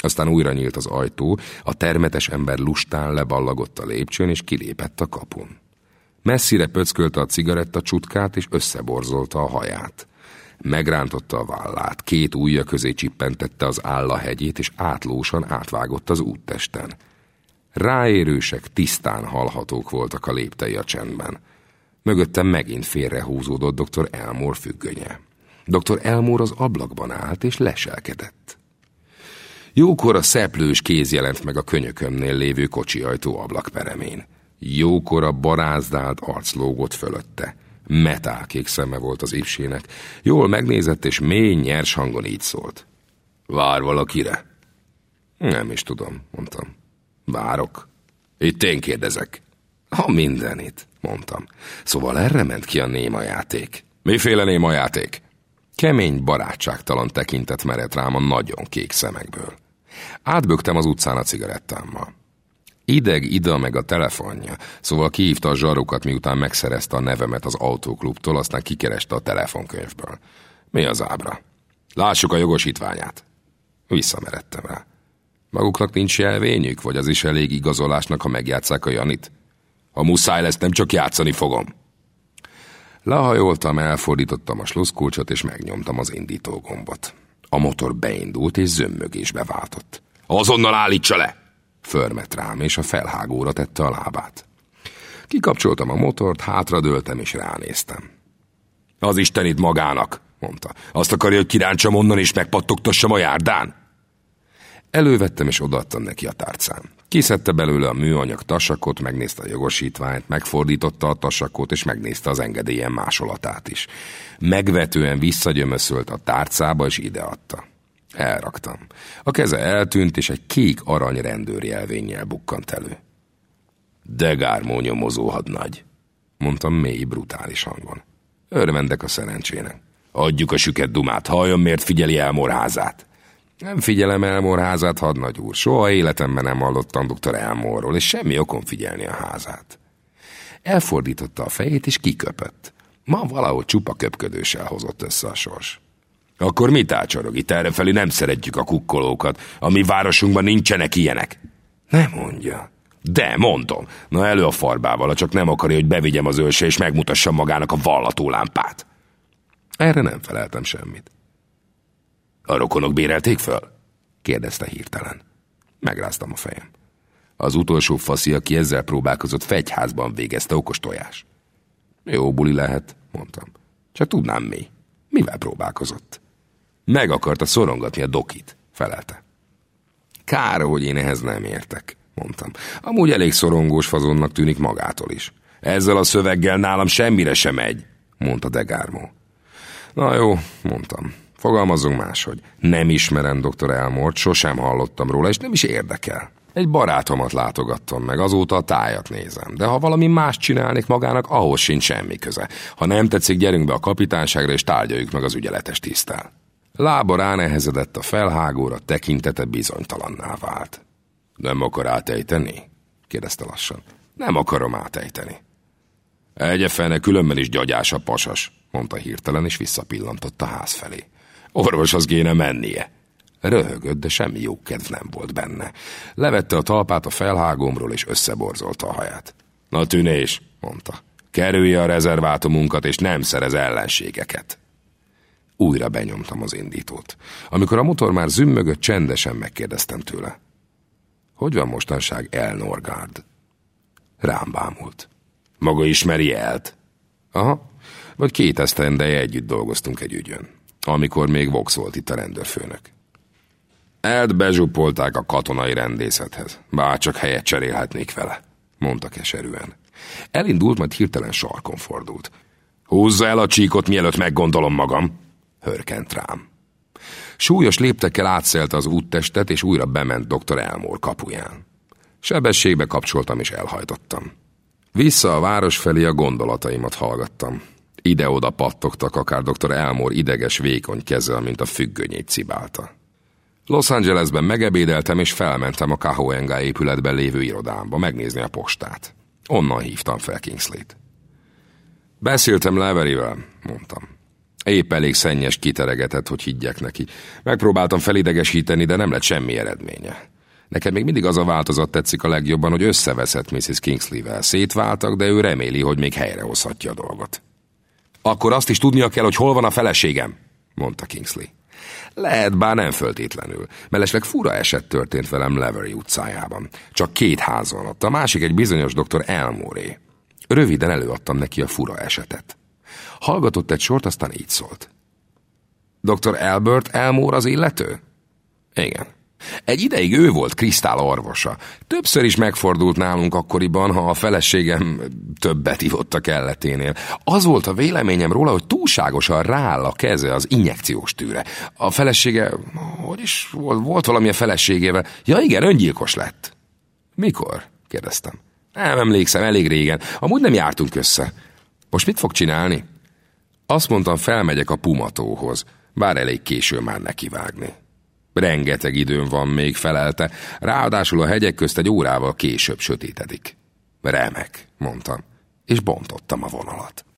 Aztán újra nyílt az ajtó, a termetes ember lustán leballagott a lépcsőn, és kilépett a kapun. Messzire pöckölte a cigaretta csutkát, és összeborzolta a haját. Megrántotta a vállát, két ujja közé csippentette az állahegyét, és átlósan átvágott az úttesten. Ráérősek, tisztán hallhatók voltak a léptei a csendben. Mögöttem megint félrehúzódott dr. Elmore függönye. Dr. Elmore az ablakban állt, és leselkedett. Jókor a szeplős kéz jelent meg a könyökömnél lévő kocsiajtó ablakperemén. Jókor a barázdált arc lógott fölötte. Metálkék szeme volt az ipsének. Jól megnézett, és mély, nyers hangon így szólt. Vár valakire? Nem is tudom, mondtam. Várok. Itt én kérdezek. Ha mindenit, mondtam. Szóval erre ment ki a néma játék. Miféle néma játék? Kemény, barátságtalan tekintet merett rám a nagyon kék szemekből. Átbögtem az utcán a cigarettámmal. Ideg ida meg a telefonja, szóval kihívta a zsarokat, miután megszerezte a nevemet az autóklubtól, aztán kikereste a telefonkönyvből. Mi az ábra? Lássuk a jogosítványát. Visszameredtem rá. Maguknak nincs jelvényük, vagy az is elég igazolásnak, ha megjátsszák a Janit? Ha muszáj lesz, nem csak játszani fogom. Lehajoltam, elfordítottam a sluszkulcsot, és megnyomtam az indítógombot. A motor beindult, és zömmögésbe váltott. Azonnal állítsa le! Förmet rám, és a felhágóra tette a lábát. Kikapcsoltam a motort, hátradőltem, és ránéztem. Az Istenit magának, mondta. Azt akarja, hogy kirántsam onnan, és megpattogtassam a járdán? Elővettem, és odaadtam neki a tárcán. Kiszedte belőle a műanyag tasakot, megnézte a jogosítványt, megfordította a tasakot, és megnézte az engedélyen másolatát is. Megvetően visszagyömöszölt a tárcába, és ideadta. Elraktam. A keze eltűnt, és egy kék arany rendőrjelvénnyel bukkant elő. Degármó nyomozó hadnagy, mondtam mély, brutális hangon. Örvendek a szerencsének. Adjuk a süket dumát, halljon, miért figyeli Elmore házát. Nem figyelem Elmore házát, hadnagy úr. Soha életemben nem hallottam dr. Elmore-ról, és semmi okon figyelni a házát. Elfordította a fejét, és kiköpött. Ma valahogy csupa köpködőssel hozott össze a sors. Akkor mit ácsorog? Itt errefelé nem szeretjük a kukkolókat. A mi városunkban nincsenek ilyenek. Nem mondja. De, mondom. Na elő a farbával, csak nem akarja, hogy bevigyem az őrse, és megmutassam magának a vallatólámpát. Erre nem feleltem semmit. A rokonok bérelték föl? Kérdezte hirtelen. Megráztam a fejem. Az utolsó faszi, aki ezzel próbálkozott, fegyházban végezte, okos tojás. Jó buli lehet, mondtam. Csak tudnám mi. Mivel próbálkozott? Meg akarta szorongatni a dokit, felelte. Kár, hogy én ehhez nem értek, mondtam. Amúgy elég szorongós fazonnak tűnik magától is. Ezzel a szöveggel nálam semmire sem megy, mondta Degármó. Na jó, mondtam. Fogalmazzunk máshogy. Nem ismerem dr. Elmore-t, sosem hallottam róla, és nem is érdekel. Egy barátomat látogattam meg, azóta a tájat nézem. De ha valami más csinálnék magának, ahhoz sincs semmi köze. Ha nem tetszik, gyerünk be a kapitányságra, és tárgyaljuk meg az ügyeletes tiszttel. Lába ránehezedett a felhágóra, tekintete bizonytalanná vált. Nem akar átejteni? Kérdezte lassan. Nem akarom átejteni. Egye fene, különben is gyagyás a pasas, mondta hirtelen, és visszapillantott a ház felé. Orvoshoz kéne mennie. Röhögött, de semmi jó kedv nem volt benne. Levette a talpát a felhágomról, és összeborzolta a haját. Na tűnés, mondta. Kerülje a rezervátumunkat, és nem szerez ellenségeket. Újra benyomtam az indítót. Amikor a motor már zümmögött, csendesen megkérdeztem tőle. Hogy van mostanság El Norgard? Rám bámult. Maga ismeri Elt? Aha, vagy 2 esztendeje együtt dolgoztunk egy ügyön, amikor még Vox volt itt a rendőrfőnök. Elt bezsupolták a katonai rendészethez, bár csak helyet cserélhetnék vele, mondta keserűen. Elindult, majd hirtelen sarkon fordult. Húzza el a csíkot, mielőtt meggondolom magam, hörkent rám. Súlyos léptekkel átszelte az úttestet, és újra bement dr. Elmore kapuján. Sebességbe kapcsoltam, és elhajtottam. Vissza a város felé a gondolataimat hallgattam. Ide-oda pattogtak, akár dr. Elmore ideges, vékony keze, mint a függönyét cibálta. Los Angelesben megebédeltem, és felmentem a Cahoenga épületben lévő irodámba megnézni a postát. Onnan hívtam fel Kingsley-t. Beszéltem Laveryvel, mondtam. Épp elég szennyes kiteregetett, hogy higgyek neki. Megpróbáltam felidegesíteni, de nem lett semmi eredménye. Neked még mindig az a változat tetszik a legjobban, hogy összeveszett Mrs. Kingsley-vel. Szétváltak, de ő reméli, hogy még helyrehozhatja a dolgot. Akkor azt is tudnia kell, hogy hol van a feleségem, mondta Kingsley. Lehet, bár nem föltétlenül. Mellesleg fura eset történt velem Lavery utcájában. Csak 2 ház van ott, a másik egy bizonyos dr. Elmore. Röviden előadtam neki a fura esetet. Hallgatott egy sort, aztán így szólt. Dr. Albert Elmore az illető? Igen. Egy ideig ő volt Krisztál orvosa. Többször is megfordult nálunk akkoriban, ha a feleségem többet ivott a kelleténél. Az volt a véleményem róla, hogy túlságosan rááll a keze az injekciós tűre. A felesége, hogy is volt valami a feleségével? Ja igen, öngyilkos lett. Mikor? Kérdeztem. Nem emlékszem, elég régen. Amúgy nem jártunk össze. Most mit fog csinálni? Azt mondtam, felmegyek a Pumatóhoz, bár elég késő már nekivágni. Rengeteg időm van még, felelte, ráadásul a hegyek közt egy órával később sötétedik. Remek, mondtam, és bontottam a vonalat.